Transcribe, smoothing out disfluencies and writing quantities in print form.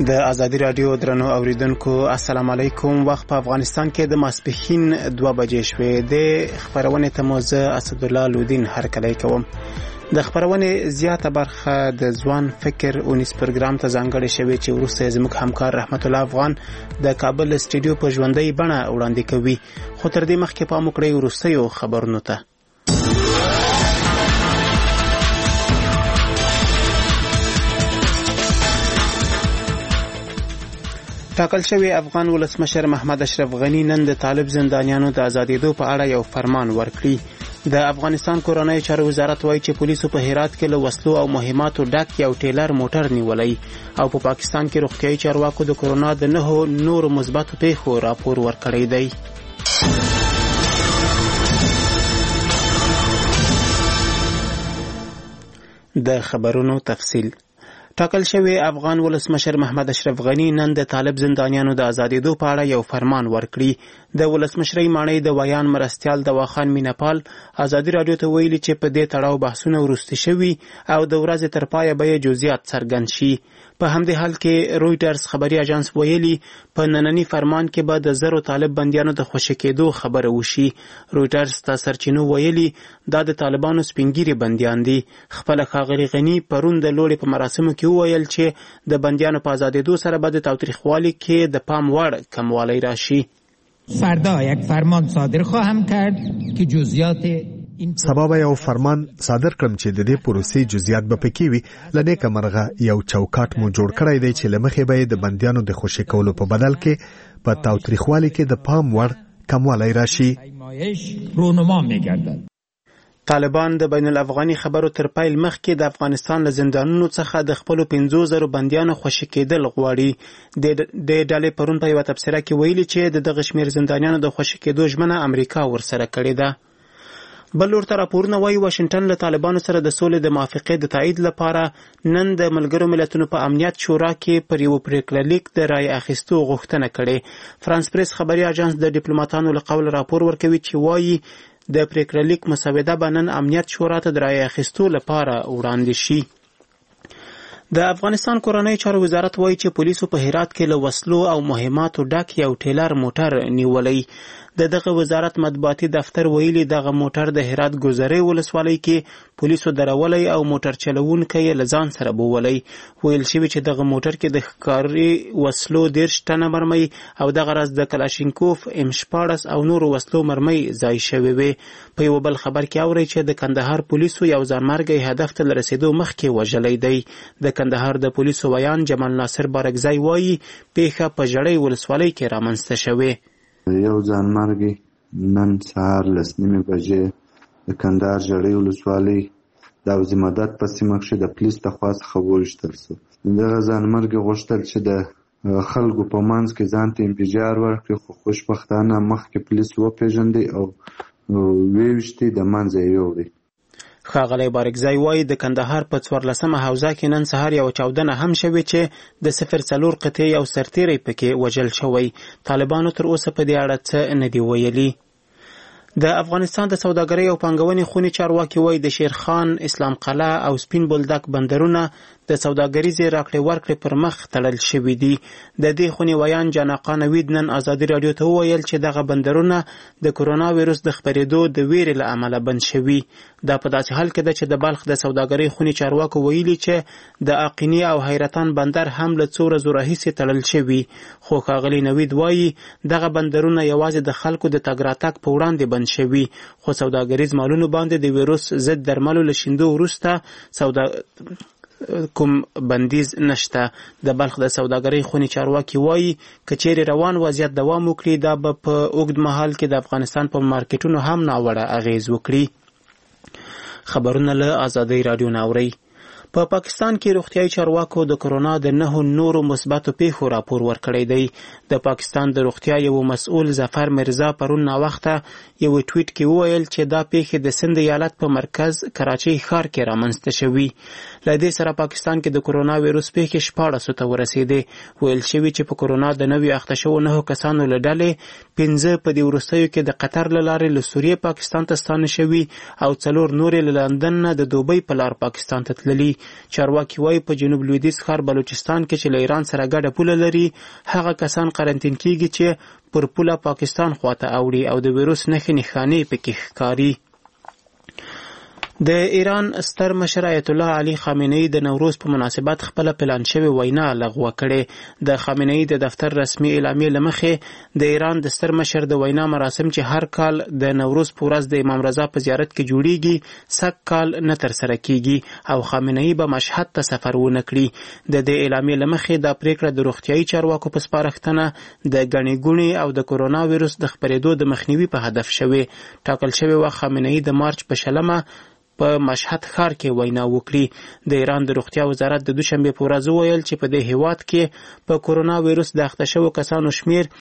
د ازادي رادیو درنو اوریدونکو السلام علیکم. وخت په افغانستان کې د ماسپښین 2 بجې شوې. د خبرونه ته موزه اسد الله لودین هرکلی کوم. د خبرونه زیاته برخه د ځوان فکر اونیس پروګرام ته ځانګړې شوې چې وروسته زموږ همکار رحمت الله افغان د کابل سټډیو په ژوندۍ بڼه وړاندې کوي. خو تر دې مخکې پام وکړئ وروستیو خبرونو ته. ټاکل شوی افغان ولسمشر محمد اشرف غنی نن د طالب زندانیانو د آزادېدو په اړه یو فرمان ورکړی. د افغانستان کورنۍ چارو وزارت وایي چې پولیسو په هرات کې له وسلو او مهماتو ډک یو ټیلر موټر نیولی او په پاکستان کې روغتیايي چارواکو د کورونا د 9 نورو مثبتو پیښو راپور ورکړی دی. د خبرونو تفصیل. ټاکل شوی افغان ولسمشر محمد اشرف غنی نن د طالب زندانیانو د آزادېدو په اړه یو فرمان ورکړی. د ولسمشرۍ ماڼۍ د ویان مرستیال دواخان مینپال ازادي رادیو ته ویلي چې په دې تړاو بحثونه وروستي شوي او د ورځې تر پایه به جزئیات څرګند شي. په همدې حال کې رویټرز خبري اژانس ویلي په نننی فرمان کې به د 1000 طالب بندیانو د خوشی کېدو خبره وشي. رویټرز ته سرچینو ویلي دا د طالبانو سپینګیري بندیان دي. خپل ښاغلي غنی پرون د لوړې په مراسمو کې وویل چې د بندیانو په آزادېدو سره به د تاوتریخوالي کې د پام وړ کموالی راشي. فردا یک فرمان صادر خواهم کرد که جزئیات سبا به یو فرمان صادر کړم چې د دې پروسې جزئیات به پکې وي. له نیکه مرغه یو چوکاټ مو جوړ کړی دی چې له مخې به د بندیانو د خوشي کولو په بدل کې په تاوتریخوالي کې د پام وړ کموالی راشي. رونما می‌گردد. طالبان د بین الافغاني خبرو تر پیل مخکې د افغانستان له زندانونو څخه د خپل 50,000 بندیانو خوشي کېدل غواړي. د ډلې پرون په یو تبصره کې ویلي چې دغه شمیر زندانیانو د خوشي کېدو ژمنه امریکا ورسره کړې ده. بل ورته راپورونه وایي واشنگټن له طالبانو سره د سولې د موافقې د تایید لپاره نن د ملګرو ملتونو په امنیت شورا کې پر یو پریکړه لیک د رای اخیستو غوښتنه کړې. فرانس پریس خبري اژانس د ډیپلوماټانو له قول راپور ورکوي چې وایي د پریکړه لیک مسوده به نن امنیت شورا ته د رای اخیستو لپاره وړاندې شي. د افغانستان کورنۍ چارو وزارت وایي چې پولیسو په هرات کې له وسلو او مهماتو ډک یو ټیلر موټر نیولی. دغه وزارت مطبوعاتي دفتر ویلي دغه موټر د هرات ګذرې ولسوالۍ کې پولیسو درولی او موټر چلوونکی یې له ځان سره بولی. ویل شوي چې دغه موټر کې د ښکاري وسلو 10 ټنه مرمۍ او دغه راز د کلاشینکوف M14 او نورو وسلو مرمۍ ځای شوې وې. په یو بل خبر کې اوري چې د کندهار پولیسو یو ځانمرګي هدف ته رسیدو مخکې وژلی دی. د کندهار د پولیسو ویان جمال ناصر بارکزی وایي پیښه په ژړۍ ولسوالۍ کې رامنځته شوې. یو ځانمرګي نن سهار 9:30 بجې د کندهار ژړۍ ولسوالۍ د عظیمدت په سیمه کې د پولیس د خوا څخه وویشتل شو. دغه ځانمرګي غوښتل چې د خلکو په منځ کې ځان ته انفجار ورکړي، خو خوشبختانه مخکې پولیس وپېژندي او ویشتي د منځه یې یوړي. ښاغلی بارکزی وایي د کندهار په 14مه حوزه کې نن سهار یو چاودنه هم شوې چې د 04 قطعې یو سرتیری پکې وژل شوی. طالبانو تر اوسه په دې اړه څه نه دی ویلي. د افغانستان د سوداګرۍ او پانګونې خونې چارواکي وایي د شیرخان، اسلام قلعه او سپین بولدک بندرونه د سوداګریزې راکړې ورکړې پر مخ تړل شوي دي. د دې خونې ویان جانقا نوید نن ازادي رادیو ته وویل چې دغه بندرونه د کورونا ویروس د خپرېدو د ویرې له امله بند شوي. دا په داسې حال کې ده چې د بلخ د سوداګرۍ خونې چارواکو ویلي چې د اقینې او حیرتان بندر هم له څو ورځو راهیسې تړل شوي. خو ښاغلی نوید وایي دغه بندرونه یوازې د خلکو د تګ راتګ په وړاندې بند شوي، خو سوداګریز مالونو باندې د ویروس ضد درملو له شیندو وروسته کوم بندیز نشته. د بلخ د سوداګرۍ خونې چارواکي وایي که چیرې روان وضعیت دوام وکړي دا به په اوږد مهال کې د افغانستان په مارکیټونو هم ناوړه اغیز وکړي. خبرونه له ازادۍ رادیو نه اورئ. په پاکستان کې روغتیايي چارواکو د کورونا د 9 نورو مثبتو پیښو راپور ورکړی دی. د پاکستان د روغتیا یو مسؤل ظفر مرزا پرون ناوخته یو ټویټ کې وویل چې دا پیښې د سند ایالت په مرکز کراچۍ ښار کې رامنځته شوي. له دې سره پاکستان کې د کورونا ویروس پیښې 14 ته ورسېدې. ویل شوي چې په کورونا د نوي اخته شوو 9 کسانو له ډلې 5 په دې وروستیو کې د قطر له لارې له سوریې پاکستان ته ستانه شوي او 4 نورې له لندن نه د دوبۍ په لار پاکستان ته تللي. چارواکي وایي په جنوب لویدیځ ښار بلوچستان کې چې له ایران سره ګډه پوله لري هغه کسان قرنطین کیږي چې پر پوله پاکستان خواته اوړي او د ویروس نښانې پکې ښکاري. د ایران ستر مشر آیت الله علي خامنه‌ای د نوروز په مناسبت خپل پلان شوی وینا لغوه کړې. د خامنه‌ای د دفتر رسمي اعلامیې لمخې د ایران د ستر مشر د وینا مراسم چې هر کال د نوروز په ورځ د امام رضا په زیارت کې جوړیږي سږ کال نه ترسره کیږي او خامنه‌ای به مشهد ته سفر ونه کړي. د دې اعلامیې لمخې دا پریکړه د روغتیايي چارواکو په سپارښتنه د ګڼې ګوڼې او د کورونا ویروس د خپرېدو د مخنیوي په هدف شوی. ټاکل شوی و خامنه‌ای د مارچ په شلمه په مشهد ښار کې وینا وکړي. د ایران د روغتیا وزارت د دوشنبه په ورځ ویل چې په دې هیواد کې په کورونا ویروس د اخته شوو کسانو شمیر